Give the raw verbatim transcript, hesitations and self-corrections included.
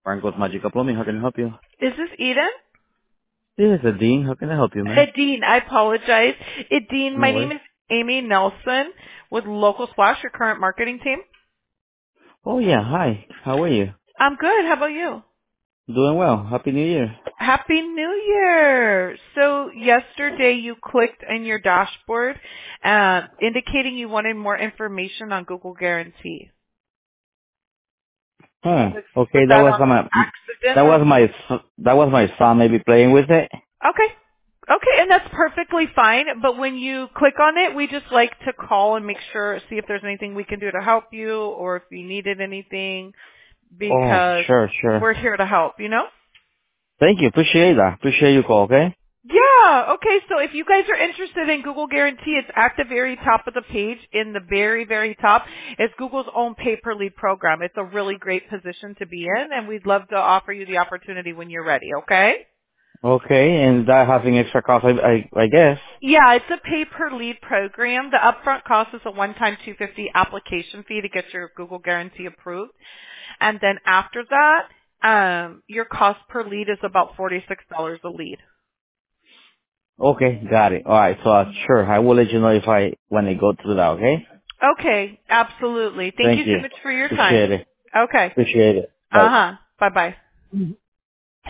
Franco's Magical Plumbing. How can I help you? Is this Eden? This is Dean. How can I help you, man? Edine, I apologize. Edine, No my name worries. is Amy Nelson with Local Splash, your current marketing team. Oh, yeah. Hi. How are you? I'm good. How about you? Doing well. Happy New Year. Happy New Year! So yesterday you clicked in your dashboard uh, indicating you wanted more information on Google Guarantee. Huh. Was, was Okay, that that was on my, accident that or was my, s- that was my son maybe playing with it. Okay. Okay, and that's perfectly fine. But when you click on it, we just like to call and make sure, see if there's anything we can do to help you or if you needed anything Oh, because sure, sure. we're here to help, you know? Thank you. Appreciate that. Appreciate your call, okay? Yeah, okay, so if you guys are interested in Google Guarantee, it's at the very top of the page. In the very, very top is Google's own pay-per-lead program. It's a really great position to be in, and we'd love to offer you the opportunity when you're ready, okay? Okay, and that having extra cost, I, I, I guess. Yeah, it's a pay per lead program. The upfront cost is a one-time two hundred fifty dollars application fee to get your Google Guarantee approved. And then after that, um, your cost per lead is about forty-six dollars a lead. Okay, got it. All right, so uh, sure, I will let you know if I, when I go through that, okay? Okay, absolutely. Thank you Thank you. so much for your time. Appreciate it. Okay. Appreciate it. Bye. Uh-huh. Bye-bye.